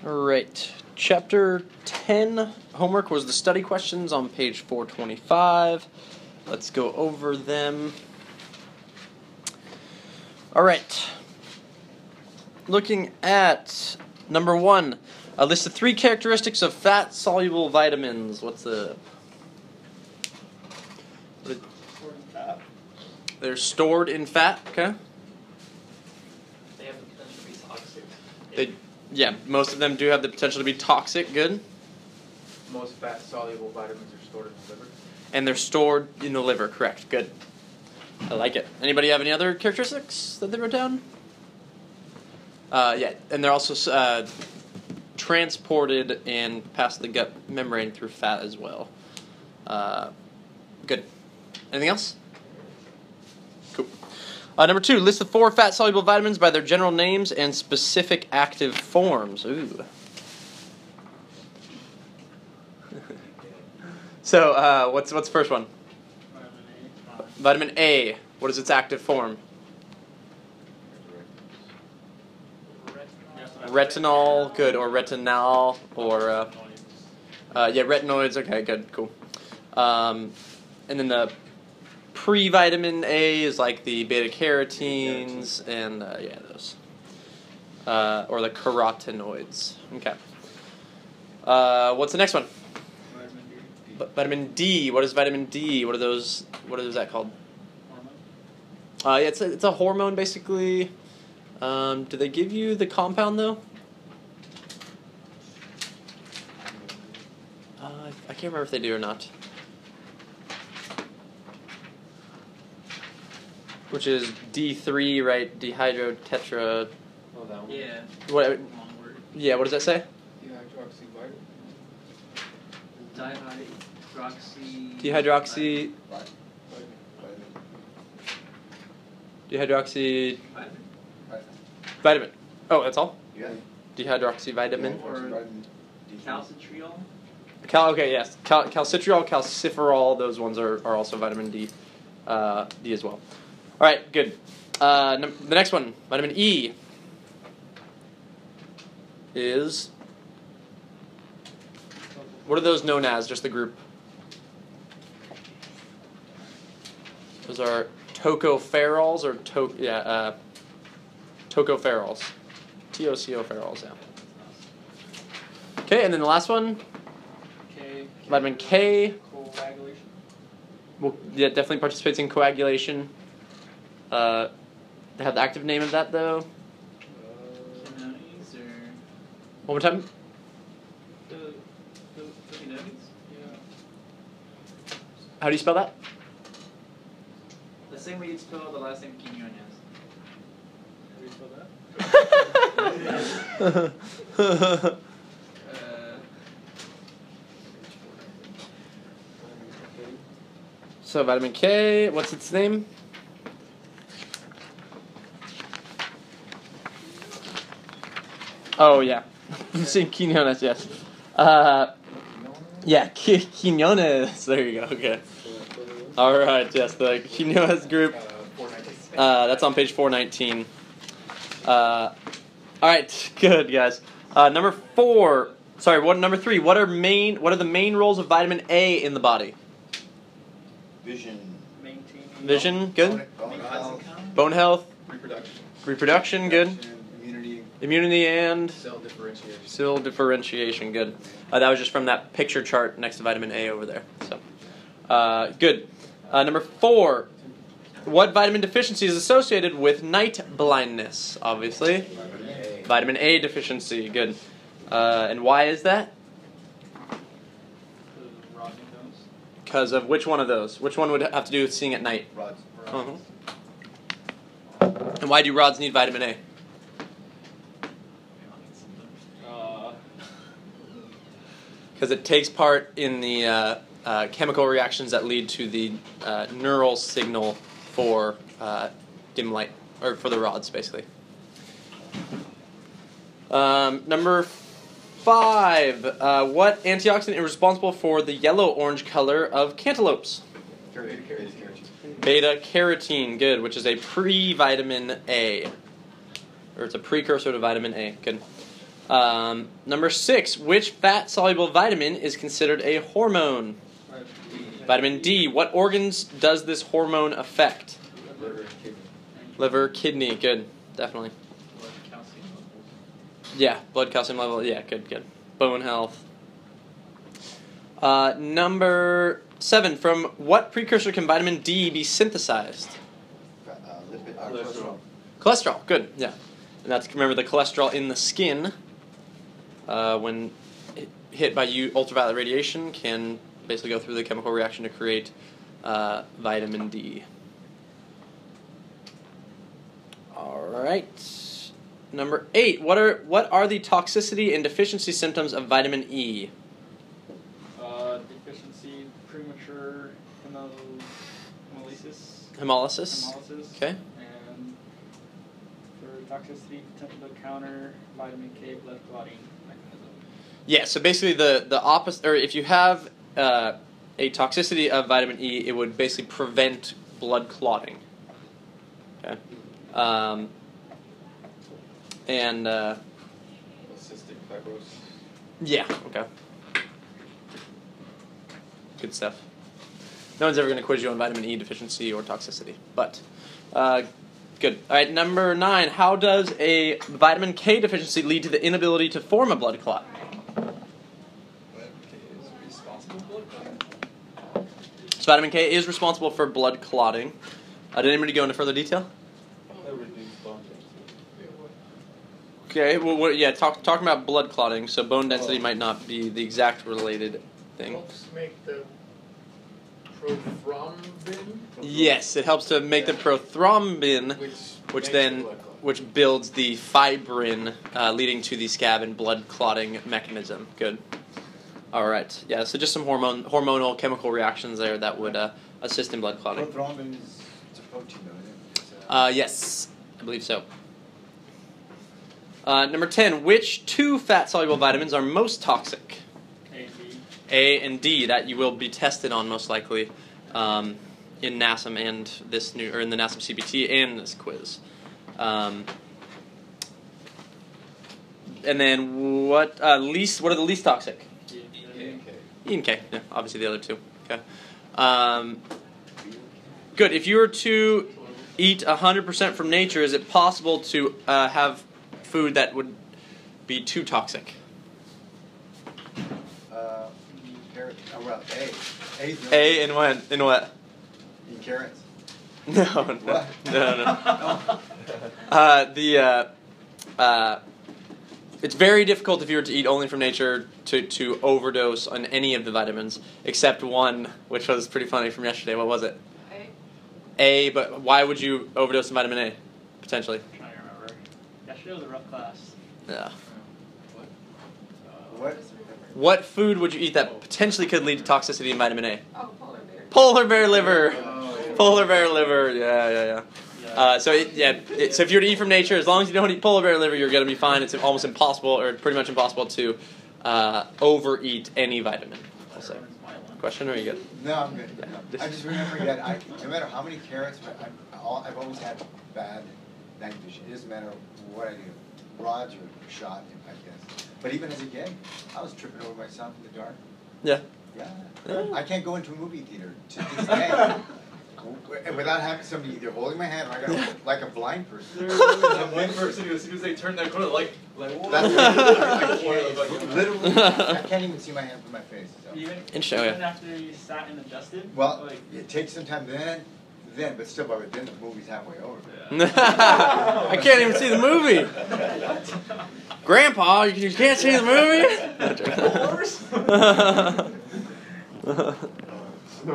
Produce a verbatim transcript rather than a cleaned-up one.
Alright, chapter ten homework was the study questions on page four twenty-five. Let's go over them. Alright, looking at number one, a list of three characteristics of fat-soluble vitamins. What's the... What is, Stored in fat. they're stored in fat, okay? They have the potential to be toxic. They, yeah, most of them do have the potential to be toxic, good. Most fat-soluble vitamins are stored in the liver. And they're stored in the liver, correct, good. I like it. Anybody have any other characteristics that they wrote down? Uh, yeah, and they're also uh, transported and past the gut membrane through fat as well. Uh, good. Anything else? Cool. Uh, number two, list the four fat-soluble vitamins by their general names and specific active forms. Ooh. So, uh, what's what's the first one? Vitamin A. What is its active form? Retinol, good, or retinol, or uh, uh, yeah, retinoids. Okay, good, cool. Um, and then the pre-vitamin A is like the beta carotenes and uh, yeah, those, uh, or the carotenoids. Okay. Uh, what's the next one? Vitamin D. V- vitamin D. What is vitamin D? What are those? What is that called? Hormone. Uh, yeah, it's a, it's a hormone basically. Um, do they give you the compound though? Uh, I can't remember if they do or not. Which is D three, right? Dehydrotetra. Oh, that one. Yeah. What? Long word. Yeah. What does that say? Dehydroxyvitamin. Dihydroxy. Dehydroxy. Dehydroxy. Vitamin. Vitamin. Oh, that's all. Yeah. Dehydroxyvitamin. Or calcitriol. Cal. Okay. Yes. Cal- calcitriol, calciferol. Those ones are, are also vitamin D. Uh, D as well. All right. Good. Uh, num- the next one, vitamin E, is. What are those known as? Just the group. Those are tocopherols or to yeah uh, tocopherols, tocopherols. Yeah. Okay, and then the last one, K. vitamin K. Coagulation. Well, yeah, definitely participates in coagulation. Uh, they have the active name of that though. Quinones or One more time. the the the quinones. Yeah. How do you spell that? The same way you spell the last name Quinones. How do you spell that? Uh, So vitamin K. What's its name? Oh yeah, same quinones. Yes. Uh, yeah, qui- quinones. There you go. Okay. All right. Yes, the quinones group. Uh, that's on page four nineteen. Uh, all right. Good guys. Uh, number four. Sorry. What number three? What are main? What are the main roles of vitamin A in the body? Vision. maintaining. Vision. Good. Bone, bone health. Bone health. Reproduction. Reproduction. Good. Immunity. Immunity and Cell differentiation. cell differentiation. Good. Uh, that was just from that picture chart next to vitamin A over there. So, uh, good. Uh, number four. What vitamin deficiency is associated with night blindness? Obviously, Vitamin A. vitamin A deficiency. Good. Uh, and why is that? The rotten nose. Because of which one of those? Which one would have to do with seeing at night? Rods. Uh-huh. And why do rods need vitamin A? Uh, Because it takes part in the uh, uh, chemical reactions that lead to the uh, neural signal for uh, dim light, or for the rods, basically. Um, number five. Uh, what antioxidant is responsible for the yellow-orange color of cantaloupes? Beta carotene. Beta carotene, good, which is a pre-vitamin A. Or it's a precursor to vitamin A, good. Um, number six, which fat-soluble vitamin is considered a hormone? Vitamin D. What organs does this hormone affect? Liver and kidney. Liver, kidney. Good, definitely. Blood calcium levels. Yeah, blood calcium level. Yeah, good, good. Bone health. Uh, number seven, from what precursor can vitamin D be synthesized? Uh, lipid, uh, Cholesterol. cholesterol. Cholesterol, good, yeah. And that's, remember, the cholesterol in the skin, uh, when hit- hit by U- ultraviolet radiation, can basically go through the chemical reaction to create uh, vitamin D. All right. Number eight, what are what are the toxicity and deficiency symptoms of vitamin E? Uh, deficiency, premature hemo- hemolysis. Hemolysis. Hemolysis. Okay. And for toxicity, potential to counter vitamin K blood clotting mechanism. Yeah, so basically the, the opposite, or if you have uh, a toxicity of vitamin E, it would basically prevent blood clotting. Okay. Um, and, uh, Cystic fibrosis. yeah, okay. Good stuff. No one's ever going to quiz you on vitamin E deficiency or toxicity, but uh, good. All right, number nine, how does a vitamin K deficiency lead to the inability to form a blood clot? Vitamin K is responsible for blood clotting. So vitamin K is responsible for blood clotting. Uh, did anybody go into further detail? That reduces bone density. Okay, well, what, yeah, talk, talking about blood clotting, so bone density Oh. might not be the exact related thing. Helps make the prothrombin. Yes, it helps to make the prothrombin, Which, which makes then, the blood clot. which builds the fibrin, uh, leading to the scab and blood clotting mechanism. Good. All right, yeah, so just some hormone, hormonal chemical reactions there that would uh, assist in blood clotting. Prothrombin is it's a protein, though, isn't it? It's, Uh, yes, I believe so. Uh, number ten, which two fat-soluble vitamins are most toxic? A and B. A and D, that you will be tested on most likely um, in NASM and this new, or in the NASM C B T and this quiz. Um, and then what uh, least? What are the least toxic? D and E K. and K. E and K. Yeah, obviously the other two. Okay. Um, good. If you were to eat one hundred percent from nature, is it possible to uh, have food that would be too toxic? uh, eat carrots. Oh, well, A. A's no. A and when? In what? Eat carrots. No, no, What? no, no. Uh, the uh, uh, it's very difficult if you were to eat only from nature to, to overdose on any of the vitamins except one, which was pretty funny from yesterday. What was it? A. A, but why would you overdose on vitamin A potentially? I'm trying to remember. Yesterday was a rough class. Yeah. What? What food would you eat that potentially could lead to toxicity in vitamin A? Oh, polar bear. Polar bear liver. Oh, yeah. Polar bear liver. Yeah, yeah, yeah. Yeah. Uh, so it, yeah, it, so if you were to eat from nature, as long as you don't eat polar bear liver, you're gonna be fine. It's almost impossible, or pretty much impossible, to uh, overeat any vitamin. I'll say. Question, or are you good? No, I'm good. Yeah. No. I just remember that I, no matter how many carrots, but I'm, all, I've always had bad night vision. It doesn't matter what I do, rods or shot, I guess. But even as a kid, I was tripping over myself in the dark. Yeah. Yeah. Yeah. I can't go into a movie theater to this day without having somebody either holding my hand or I got like a blind person. That one person who, as soon as they turn that corner, like, like, whoa. That's I I can't, literally, I can't even see my hand from my face. So. Even, Interesting, even okay. after you sat and adjusted? Well, like, it takes some time then, then, but still by then the movie's halfway over. I can't even see the movie. Grandpa, you, you can't see the movie? Horse?